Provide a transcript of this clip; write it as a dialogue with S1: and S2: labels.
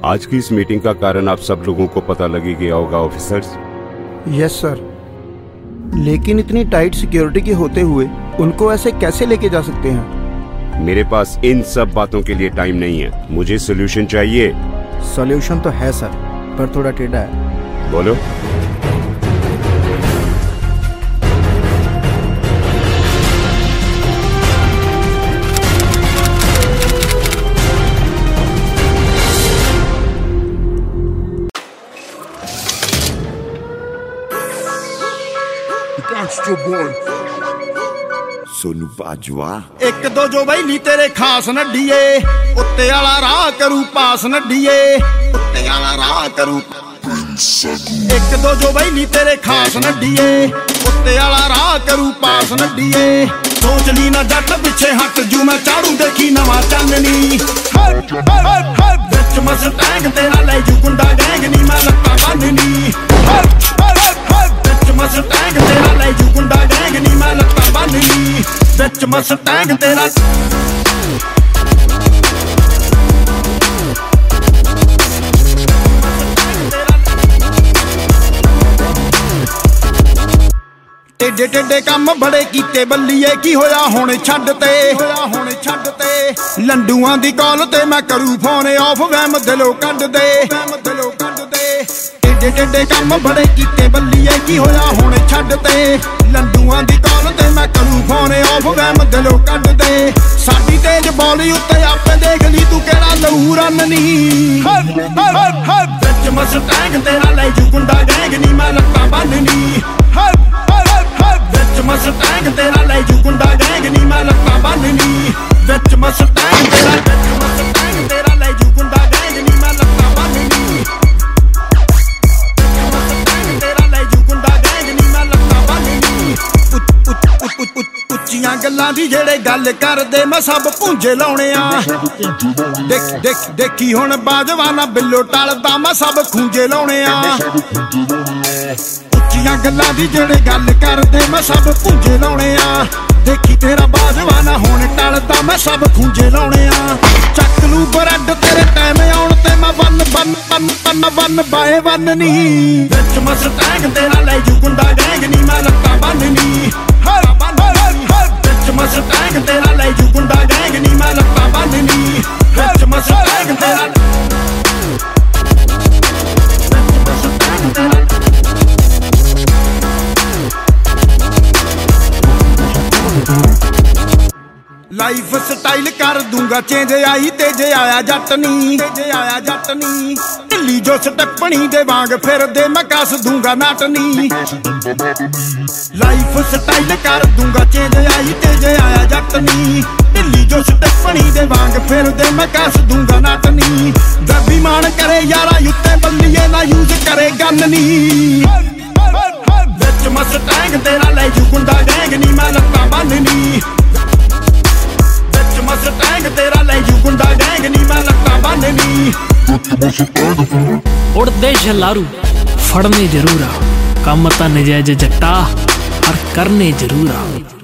S1: आज की इस मीटिंग का कारण आप सब लोगों को पता लग गया होगा ऑफिसर्स।
S2: यस सर, लेकिन इतनी टाइट सिक्योरिटी के होते हुए उनको ऐसे कैसे लेके जा सकते हैं?
S1: मेरे पास इन सब बातों के लिए टाइम नहीं है, मुझे सोल्यूशन चाहिए।
S2: सॉल्यूशन तो है सर, पर थोड़ा टेढ़ा है।
S1: बोलो।
S3: सोनू बाजवा
S4: एक दो जो बैली तेरे खास नड्डीए उत्ते वाला राह करू पास नड्डीए उत्ते वाला राह करू। एक दो जो बैली तेरे खास नड्डीए उत्ते वाला राह करू पास नड्डीए। सोच ली ना जट पिछे हट जू मैं चाड़ू देखी नवा चांदनी। बिच मस्टैंग तेरा ले जू गुंडा गैंग नी मैं लत्ता बन्ननी। बिच मस्टैंग तेरा ले जू गुंडा गैंग नी मैं लत्ता बन्ननी। बिच मस्टैंग तेरा टेढ़े टेढ़े काम बड़े कीते बल्लीए की होया हुण छड्ड ते लंडूआं दी कॉल ते मैं करू फोन ऑफ वहम दिलों कड्ड दे। टेढ़े टेढ़े काम बड़े कीते बल्लीए की होया हुण छड्ड ते लंडूआं दी कॉल ते मैं करू फोन ऑफ वहम दिलों कड्ड दे। साडी तेज बॉली उत्ते आपे देख ली तू केड़ा लहू रन्ननी। बिच मस्टैंग तेरा ले जू गुंडा गैंग नी मैं लत्तां बन्ननी। बिच मस्टैंग तेरा ले जू गुंडा गैंग नी मैं लत्तां बन्ननी। बिच मस्टैंग तेरा ले जू गुंडा गैंग नी मैं लत्तां बन्ननी। तेरा ले जू गुंडा गैंग नी मैं लत्तां बन्ननी। ਉੱਚੀਆਂ ਗੱਲਾਂ ਦੀ ਜਿਹੜੇ ਗੱਲ ਕਰਦੇ ਮੈਂ ਸਭ ਭੁੰਜੇ ਲਾਉਣੇ ਆ। ਦੇਖੀ ਹੁਣ ਬਾਜਵਾਨਾ ਬਿੱਲੋ ਟਲਦਾ ਮੈਂ ਸਭ ਖੂੰਜੇ ਲਾਉਣੇ ਆ। ਉੱਚੀਆਂ ਗੱਲਾਂ ਦੀ ਜਿਹੜੇ ਗੱਲ ਕਰਦੇ ਮੈਂ ਸਭ ਭੁੰਜੇ ਲਾਉਣੇ ਆ। ਦੇਖੀ ਤੇਰਾ ਬਾਜਵਾਨਾ ਹੁਣ ਟਲਦਾ ਮੈਂ ਸਭ ਖੂੰਜੇ ਲਾਉਣੇ ਆ। ਚੱਕ ਲੂ ਬਰੱਡ ਤੇਰੇ ਟਾਈਮ ਆਉਣ ਤੇ ਮੈਂ ਵਨ ਬਾਏ ਵਨ ਨੀ। ਵਿੱਚ ਮਸਟੈਂਗ ਤੇਰਾ ਲੈ ਜੂ ਗੁੰਡਾ ਗੈਂਗ ਨੀ ਮੈਂ ਲੱਤਾਂ ਬੰਨਨੀ। ਵਿੱਚ ਮਸਟੈਂਗ ਤੇਰਾ ਲੈ ਜੂ ਗੁੰਡਾ ਗੈਂਗ ਨੀ ਮੈਂ ਲੱਤਾਂ ਬੰਨਨੀ। ਵਿੱਚ ਮਸਟੈਂਗ ਤੇਰਾ लाइफ स्टाइल कर दूंगा चेंज आई तेज आया जट नी। ढिल्ली जो स्टपनी दे वांग फिर दे मैं कस दूंगा नाटनी। लाइफ स्टाइल कर दूंगा चेंज आई तेज आया जट नी। ढिल्ली जो स्टपनी दे वांग फिर दे मैं कस दूंगा नाटनी। दबी मान करे यारा युत्ते बल्लिए ना यूज करे गन नी। बिच मस्टैंग तेरा ले जू गुंडा गैंग नी मैं लत्तां बन्ननी। मस्टैंग तेरा ले जू गुंडा गैंग नी मैं लत्तां बन्ननी।
S5: उड़दे छलारू फड़ने जरूर आ, कम तां नजायज जट्टा पर करने जरूर आ।